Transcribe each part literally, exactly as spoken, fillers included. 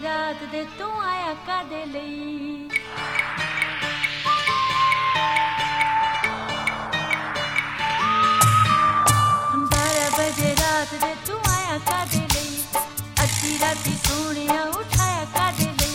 रात दे तू आया कादे लई। बारह बजे रात दे तू आया कादे लई, अद्धी राती सोहणिया उठाया कादे लई।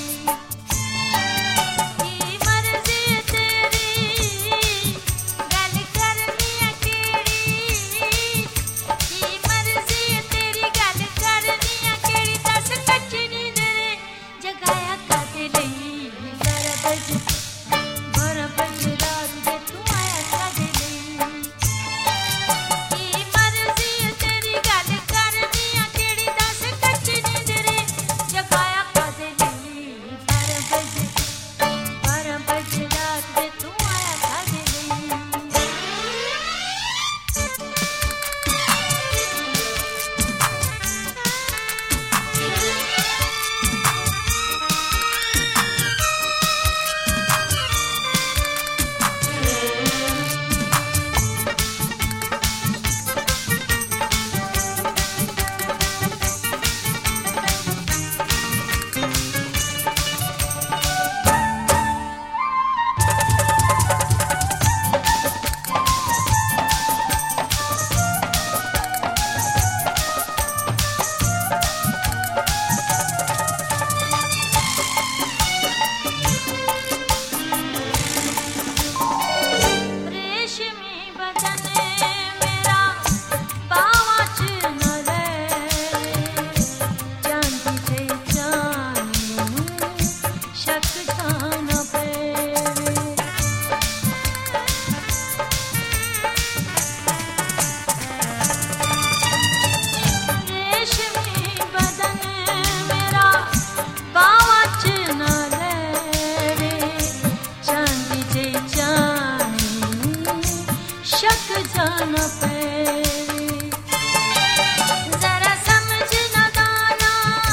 जाना पेरे जरा समझ न गाना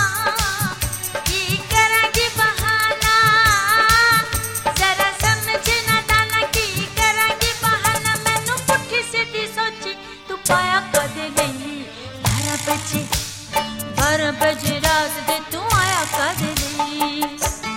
की करांगी बहाना, जरा समझ न गाना की करांगी बहाना। मैनू पुठी सीधी सोची तू पाया कदे नहीं, बारह बजे बारह बजे रात दे तू आया कदे नहीं।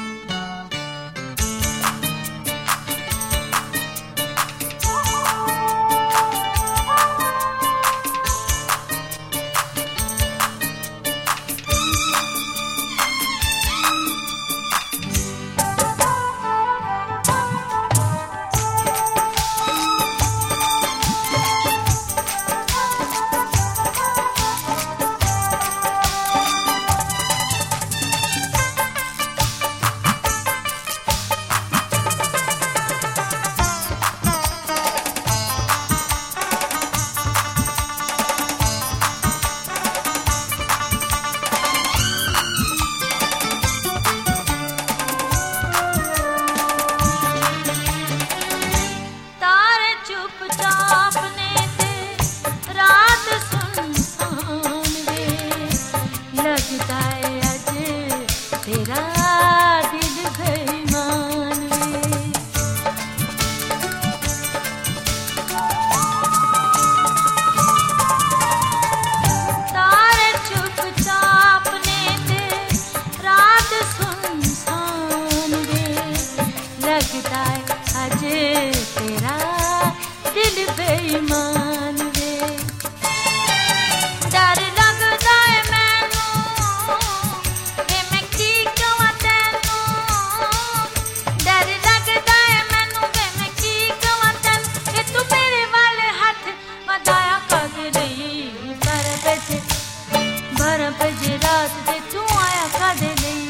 तेरा दिल बेईमान वे, डर लगदा है मैनू वे मैं की कहां तैनू, डर लगदा है मैनू वे मैं की कहां तैनू कि तू मेरे वाले हाथ वधाया कद नहीं। बारह बजे बारह बजे रात दे तू आया कद नहीं।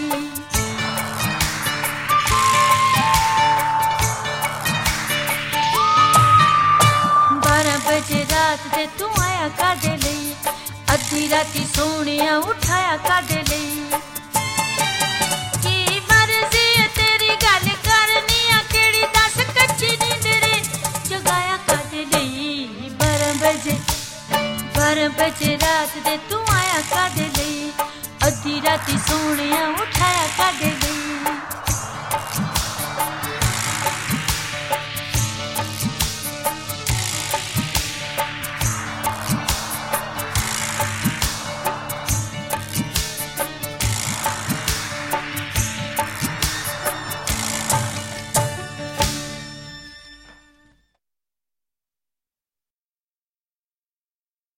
बजे रात दे तू आया कादे लई, अद्धी राती सोहणिया उठाया कादे लई। की मर्जी है तेरी गल करनी आ केड़ी दस कच्ची नींदरे जगाया कादे लई। बारह बजे बारह बजे रात दे तू आया कादे लई, अद्धी राती सोहणिया उठाया कादे लई।